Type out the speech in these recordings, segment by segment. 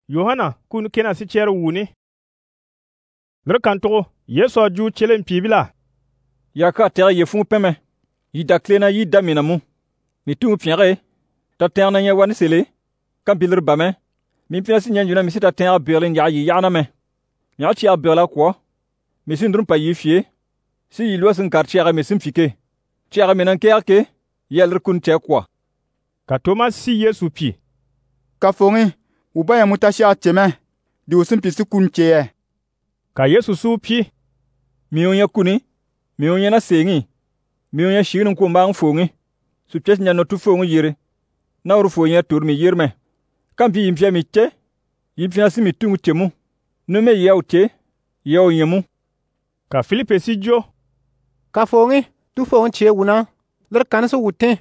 Yohana kun kena si cher wuni. Lurkanto Yesu ju chelen pibila. Ya ka ter ye fun peme. Yi daklena yi damina mu. Mi tu piere. Ta terna nya wan sele. Kan bilir bame. Mi pina si nyuna mi sita ter berlin ya yi yana me. Ya chi a berla ko. Mi sin drum pa yi fie. Si yi lo sin quartier mi sin fike. Tiara menan kerke. Yelr kun te ko. Ka Thomas si Yesu pi. Ka fongi ubaya mutashi ateme. Di usin pisi kun che. Ka Yesu su pi. Mi onya kuni. Mi onya na sengi. Mi onya shirin ko mbang fongi. Su pes nya no tu fongi yire. Na uru fonya tur mi yirme. Kan pi impia mi te. Impia si mi tungu temu. No me yau te. Yau yemu. Ka Filipe si jo. Ka fongi tu fongi che wuna. Ler kan so wute.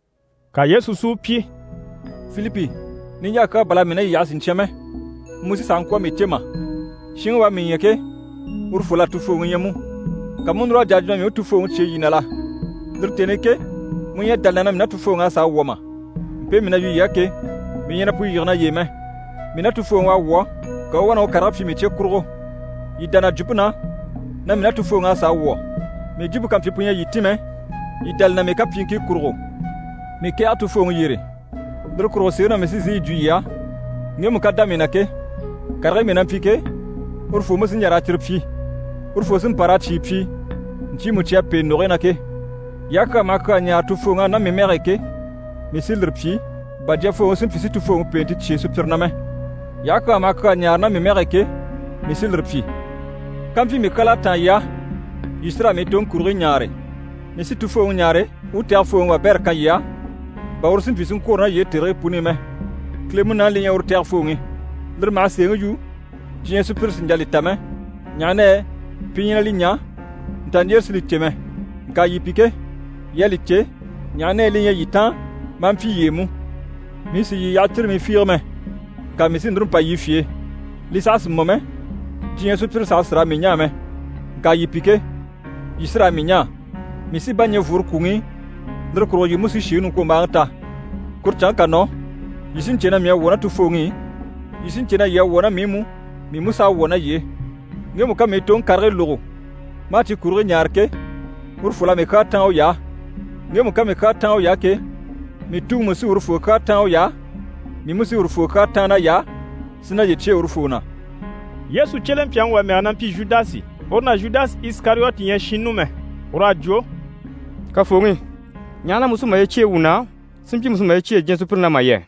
Ka Yesu su pi. Filipi. Ninya ka bala mina yasin cheme. Musi sankwa mi tema. Shingwa mi yeke. Urfula tu fongi yemu. Kamunro jajna mi tu fongi che yinala. Lurteneke. Munya dalana mina tu fonga sa woma. Pe mina yu yake. Minya na pu yirna yeme. Mina tu fonga wo. Ka wana o karafi mi che kurgo. Yidana jupuna. Na mina tu fonga sa wo. Mi jubu kam fipunya yitime. Yidal na me kapinki kurgo. Mi ke atu fongi yire. Dur kurgo sena mi sisi juya. Ngemu kadamina ke. Karre mina pike. Urfu musin yara tirpi. Urfu sin parachi pi. Nchi mu chia pe no rena ke. Yaka maka nya tu fonga na mi mereke. Mi silrpi. Badja fonga sin fisi tu fonga penti chi supirname. Yaka maka nya na mi mereke. Mi silrpi. Kampi mi kala tan ya. Isra mi ton kurri nyare. Mi si tu fonga nyare. Uta fonga berka ya. Ba ursin fisin korna ye tere puni me. Klemuna linya urta fonga. Lir ma sengu ju. Jien super sinjali tame. Nyane pinyana linya. Ntanjer siliteme. Ka yipike. Yaliche. Nyane linya yitan. Mamfi yemu. Misi yi yatir mi firme. Ka misi ndrum pa yifie. Lisas mome. Jien super sasra mi nyame. Ka yipike. Yisra mi nya. Misi banye vur kungi. Lir kuro yi musi shinu ko mangta. Kurchan kano. Yisin chena miya wona tu fongi. Yisin chena ya wona mimu. Mi musa wona ye. Ngemu ka meton karre logo. Mati kurre nyarke. Urfula me ka tan ya. Ngemu ka me ka tan ya ke. Mi tu musi urfu ka tan ya. Mi musi urfu ka tan ya. Sina ye che urfuna. Yesu chelen pian wa me anan pi Judasi. Ona Judas Iscariot yen shinu me. Ora jo. Ka fongi nyana musu ma ye che wuna. Simpi musu ma ye che gen supir na ma ye.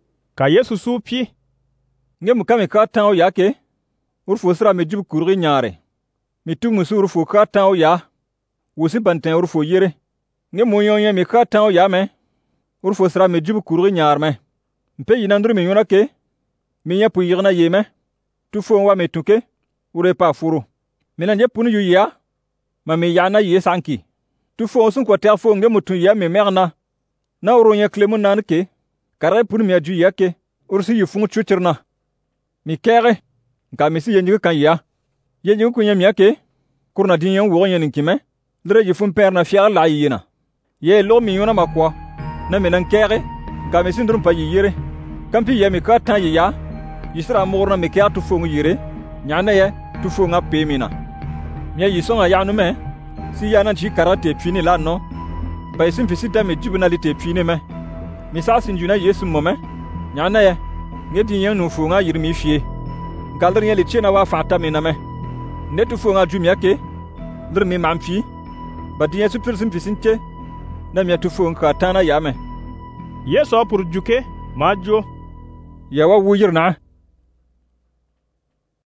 Ka Yesu su pi. Ngemu ka me ka tan ya ke. Urfu sra me jub kurri nyare. Mi tu musu urfu ka tan ya. Wusi banten urfu yire. Ngemu yonye me ka tan ya me. Urfu sra me jub kurri nyar me. Mpe yinandru mi yona ke. Mi ya pu yirna yeme. Tu fo wa me tuke. Ure pa furu. Mina nye punu yu ya. Ma me yana ye sanki. Tu fo sun ko ter fo ngemu tu ya me merna. Na uro nye klemu nanke. Kare punu mi aju ya ke. Ursi yu fungu chuchirna. Mi kere. Ka misi yenjiga kan ya. Yenjiga kunya mi yake. Kurna din yen wo yen nkime. Dre yu fun perna fiar la yina. Ye lo mi yona makwa. Na minan kere. Ka misi ndrum pa yire. Kampi ye mi ka tan ya. Yisra morna mi kya tu fungu yire. Nyana ye tu funga pemina. Nya yisonga ya no me. Si yana chi karate pini la no. Ba isin fisita me jibunalite pini me. Mi sa sinjuna Yesu mome. Nyana ye. Ngeti yen no funga yirmi fie. Galder ye le chena wa fata me na me. Netu funga jumya ke. Lir mi mamfi. Ba diye super sim fisinche. Na mi tu funga tana ya me. Yesu pour juke majo. Ya wa wujirna.